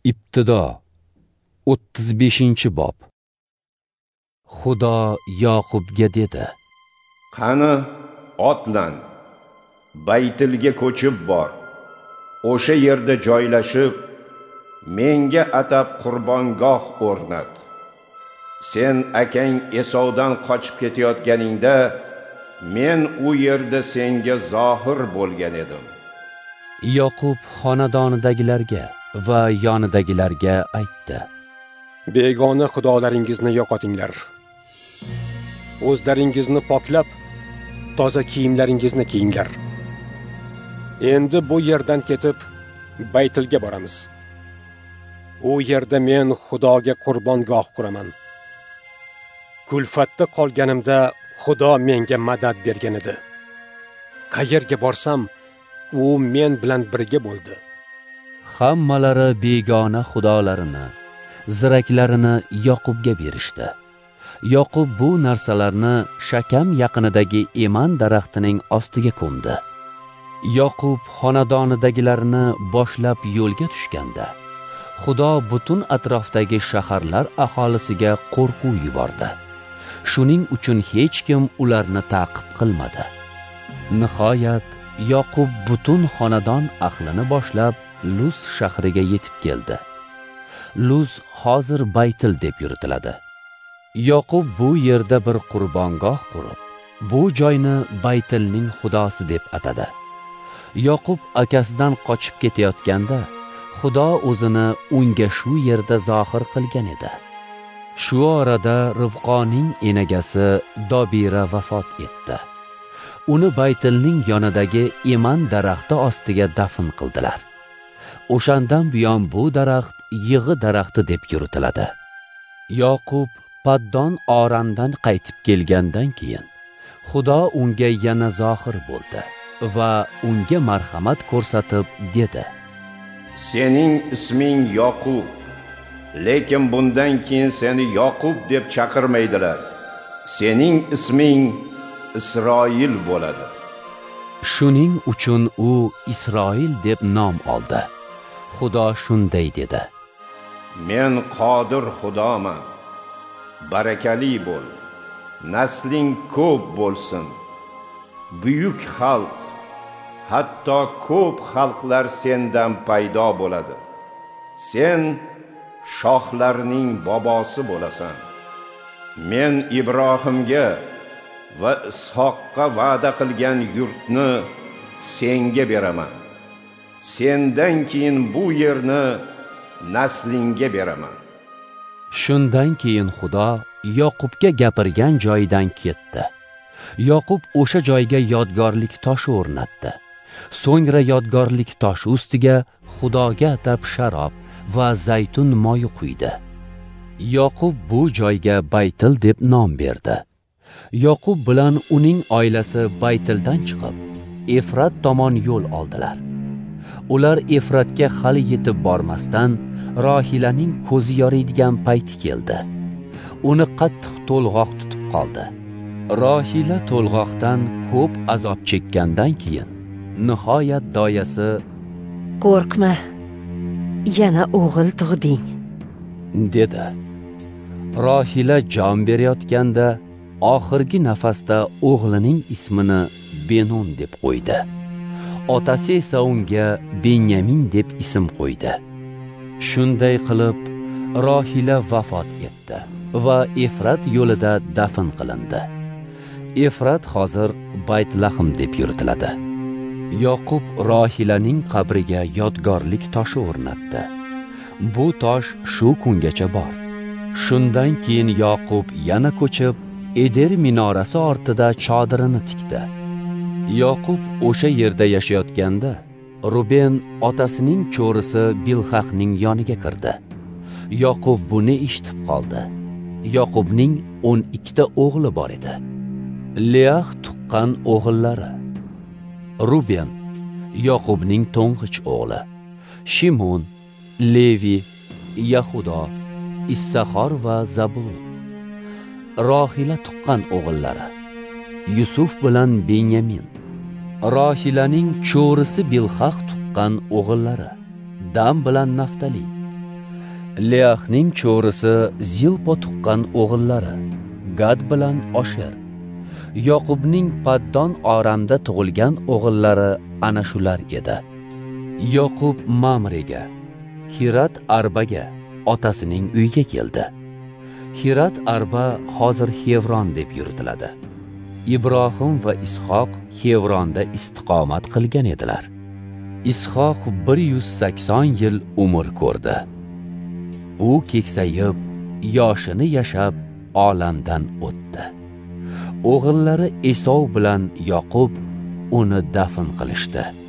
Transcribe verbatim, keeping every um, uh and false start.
Ibtido o'ttiz beshinchi bob. Xudo Yoqubga dedi: Qani otlan, Baytilga ko'chib bor. O'sha yerda joylashib, menga atab qurbongoh o'rnat. Sen akang Esovdan qochib ketayotganingda, men u yerda senga zohir bo'lgan edim. Yoqub xonadonidagilarga va yonidagilarga aytdi: Begona xudolaringizni yo'qotinglar. O'zlaringizni poklab, toza kiyimlaringizni kiyinglar. Endi bu yerdan ketib Baytilga boramiz. U yerda men Xudoga qurbongoh quraman. Kulfatda qolganimda Xudo menga madad bergan edi. Qayerga borsam, u men bilan birga bo'ldi. Hammalari begona xudolarini, ziraklarini Yoqubga berishdi. Yoqub bu narsalarni Shakam yaqinidagi eman daraxtining ostiga ko'mdi. Yoqub xonadonidagilarni boshlab yo'lga tushganda, Xudo butun atrofdagi shaharlar aholisiga qo'rquv yubordi. Shuning uchun hech kim ularni ta'qib qilmadi. Nihoyat Yoqub butun xonadon ahlini boshlab Luz shahriga yetib keldi. Luz hozir Baytil deb yuritiladi. Yoqub bu yerda bir qurbongoh qurib, bu joyni Baytilning xudosi deb atadi. Yoqub akasidan qochib ketayotganda, Xudo o'zini unga shu yerda zohir qilgan edi. Shu orada Rivqoning enagasi Dobira vafot etdi. Uni Baytilning yonidagi eman daraxti ostiga dafn qildilar. O'shandan buyon bu daraxt yig'i daraxti deb yuritiladi. Yoqub Paddon Orandan qaytib kelgandan keyin Xudo unga yana zohir bo'ldi va unga marhamat ko'rsatib dedi: Sening isming Yoqub, lekin bundan keyin seni Yoqub deb chaqirmaydilar. Sening isming Isroil bo'ladi. Shuning uchun u Isroil deb nom oldi. Xudo shunday dedi: Men qodir Xudoman. Barakali bo'l. Nasling ko'p bo'lsin. Buyuk xalq, hatto ko'p xalqlar sendan paydo bo'ladi. Sen shohlarning bobosi bo'lasan. Men Ibrohimga va Ishoqqa va'da qilgan yurtni senga beraman. Sendan keyin bu yerni naslingga beraman. Shundan keyin Xudo Yoqubga gapirgan joyidan ketdi. Yoqub o'sha joyga yodgorlik toshi o'rnatdi. So'ngra yodgorlik toshi ustiga Xudoga atab sharob va zaytun moyi quydi. Yoqub bu joyga Baytil deb nom berdi. Yoqub bilan uning oilasi Baytildan chiqib, Efrat tomon yo'l oldilar. Ular Efratga hali yetib bormasdan, Rohilaning ko'zi yoriydigan payti keldi. Uni qattiq to'lg'oq tutib qoldi. Rohila to'lg'oqdan ko'p azob chekkandan keyin nihoyat doyasi: "Qo'rqma, yana o'g'il tug'ding", dedi. Rohila jon berayotganda oxirgi nafasda o'g'lining ismini Benon deb qo'ydi. Otasi esa unga Benyamin deb ism qo'ydi. Shunday qilib Rohila vafot etdi va Efrat yo'lida dafn qilindi. Efrat hozir Baytlahm deb yuritiladi. Yoqub Rohilaning qabriga yodgorlik toshi o'rnatdi. Bu tosh shu kungacha bor. Shundan keyin Yoqub yana ko'chib, Eder minorasi ortida chodirini tikdi. Yoqub o'sha yerda yashayotganda, Ruben otasining cho'risi Bilhaqning yoniga kirdi. Yoqub buni eshitib qoldi. Yoqubning o'n ikkita o'g'li bor edi. Leah tuqqan o'g'illari: Ruben, Yoqubning to'ng'ich o'g'li; Shimon, Levi, Yahudo, Issahor va Zabulun. Rohila tuqqan o'g'illari: Yusuf bilan Benyamin. Rohilaning cho'risi Bilhaq tuqqan o'g'illari: Dan bilan Naftali. Leahning cho'risi Zilpo tuqqan o'g'illari Gad bilan Osher. Yoqubning Paddon Oramda tug'ilgan o'g'illari ana shular edi. Yoqub Mamrega, Hirat Arbaga, otasining uyiga keldi. Hirat Arba hozir Hevron deb yuritiladi. Ibrohim va Ishoq Hevronda istiqomat qilgan edilar. Ishoq bir yuz sakson yil umr ko'rdi. U keksayib, yoshini yashab, olamdan o'tdi. O'g'illari Esov bilan Yoqub uni dafn qilishdi.